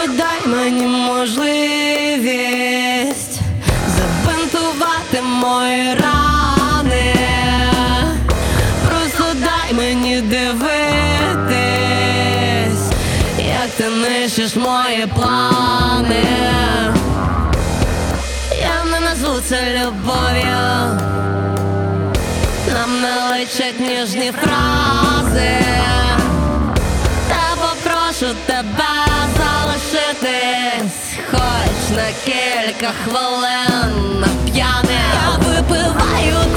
дай мені можливість забинтувати мої рани. Просто дай мені дивитись, як ти нищиш мої плани. Я не назву це любов'ю, нам не личать ніжні фрази. Та попрошу тебе залишитись хоч на кілька хвилин п'яним. Я випиваю